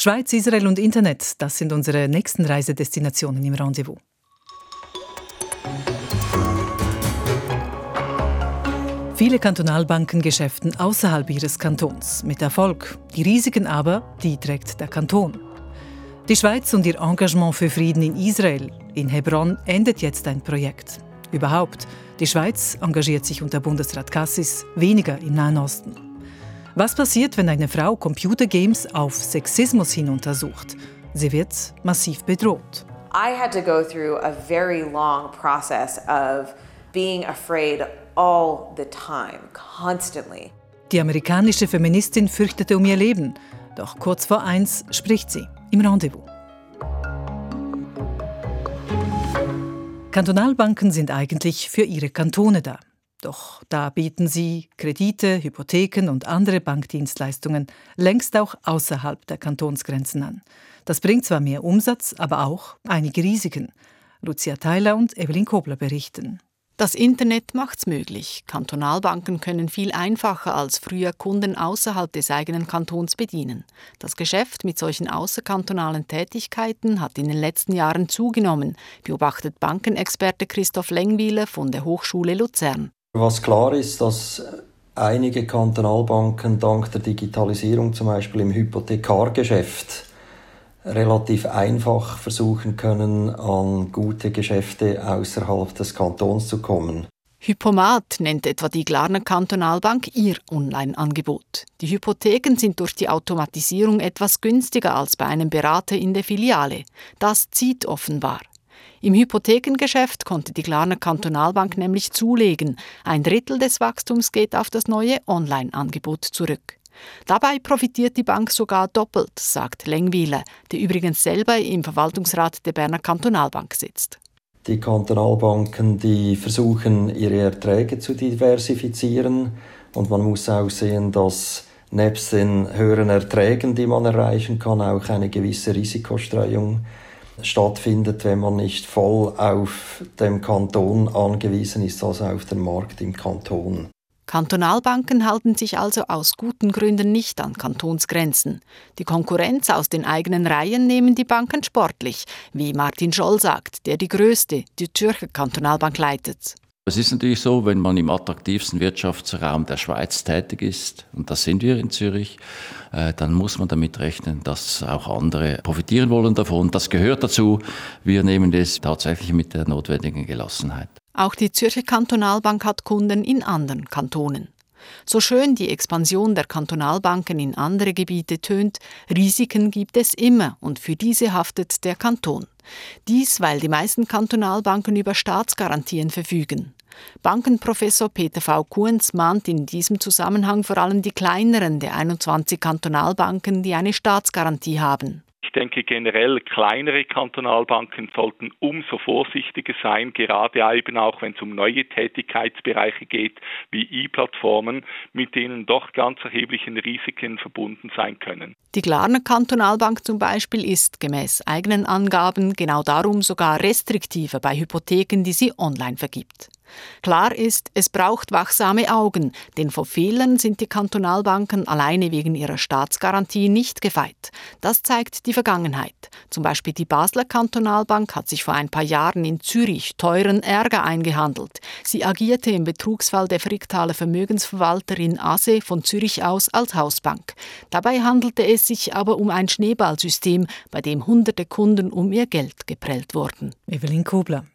Schweiz, Israel und Internet, das sind unsere nächsten Reisedestinationen im Rendezvous. Viele Kantonalbanken geschäften außerhalb ihres Kantons. Mit Erfolg. Die Risiken aber, die trägt der Kanton. Die Schweiz und ihr Engagement für Frieden in Israel. In Hebron endet jetzt ein Projekt. Überhaupt, die Schweiz engagiert sich unter Bundesrat Cassis weniger im Nahen Osten. Was passiert, wenn eine Frau Computergames auf Sexismus hin untersucht? Sie wird massiv bedroht. I had to go through a very long process of being afraid all the time, constantly. Die amerikanische Feministin fürchtete um ihr Leben. Doch kurz vor 1 spricht sie im Rendezvous. Kantonalbanken sind eigentlich für ihre Kantone da. Doch da bieten sie Kredite, Hypotheken und andere Bankdienstleistungen längst auch außerhalb der Kantonsgrenzen an. Das bringt zwar mehr Umsatz, aber auch einige Risiken. Lucia Theiler und Evelyn Kobler berichten. Das Internet macht's möglich. Kantonalbanken können viel einfacher als früher Kunden außerhalb des eigenen Kantons bedienen. Das Geschäft mit solchen außerkantonalen Tätigkeiten hat in den letzten Jahren zugenommen, beobachtet Bankenexperte Christoph Lengwiler von der Hochschule Luzern. Was klar ist, dass einige Kantonalbanken dank der Digitalisierung zum Beispiel im Hypothekargeschäft relativ einfach versuchen können, an gute Geschäfte außerhalb des Kantons zu kommen. Hypomat nennt etwa die Glarner Kantonalbank ihr Online-Angebot. Die Hypotheken sind durch die Automatisierung etwas günstiger als bei einem Berater in der Filiale. Das zieht offenbar. Im Hypothekengeschäft konnte die Glarner Kantonalbank nämlich zulegen. 1/3 des Wachstums geht auf das neue Online-Angebot zurück. Dabei profitiert die Bank sogar doppelt, sagt Lengwiler, der übrigens selber im Verwaltungsrat der Berner Kantonalbank sitzt. Die Kantonalbanken, die versuchen, ihre Erträge zu diversifizieren. Und man muss auch sehen, dass nebst den höheren Erträgen, die man erreichen kann, auch eine gewisse Risikostreuung stattfindet, wenn man nicht voll auf dem Kanton angewiesen ist, also auf den Markt im Kanton. Kantonalbanken halten sich also aus guten Gründen nicht an Kantonsgrenzen. Die Konkurrenz aus den eigenen Reihen nehmen die Banken sportlich, wie Martin Scholl sagt, der die größte, die Zürcher Kantonalbank leitet. Es ist natürlich so, wenn man im attraktivsten Wirtschaftsraum der Schweiz tätig ist, und das sind wir in Zürich, dann muss man damit rechnen, dass auch andere profitieren wollen davon. Das gehört dazu. Wir nehmen das tatsächlich mit der notwendigen Gelassenheit. Auch die Zürcher Kantonalbank hat Kunden in anderen Kantonen. So schön die Expansion der Kantonalbanken in andere Gebiete tönt, Risiken gibt es immer und für diese haftet der Kanton. Dies, weil die meisten Kantonalbanken über Staatsgarantien verfügen. Bankenprofessor Peter V. Kuhns mahnt in diesem Zusammenhang vor allem die kleineren der 21 Kantonalbanken, die eine Staatsgarantie haben. Ich denke generell, kleinere Kantonalbanken sollten umso vorsichtiger sein, gerade eben auch, wenn es um neue Tätigkeitsbereiche geht, wie E-Plattformen, mit denen doch ganz erheblichen Risiken verbunden sein können. Die Glarner Kantonalbank zum Beispiel ist gemäß eigenen Angaben genau darum sogar restriktiver bei Hypotheken, die sie online vergibt. Klar ist, es braucht wachsame Augen, denn vor Fehlern sind die Kantonalbanken alleine wegen ihrer Staatsgarantie nicht gefeit. Das zeigt die Vergangenheit. Zum Beispiel die Basler Kantonalbank hat sich vor ein paar Jahren in Zürich teuren Ärger eingehandelt. Sie agierte im Betrugsfall der Fricktaler Vermögensverwalterin Ase von Zürich aus als Hausbank. Dabei handelte es sich aber um ein Schneeballsystem, bei dem hunderte Kunden um ihr Geld geprellt wurden. Evelyn Kobler.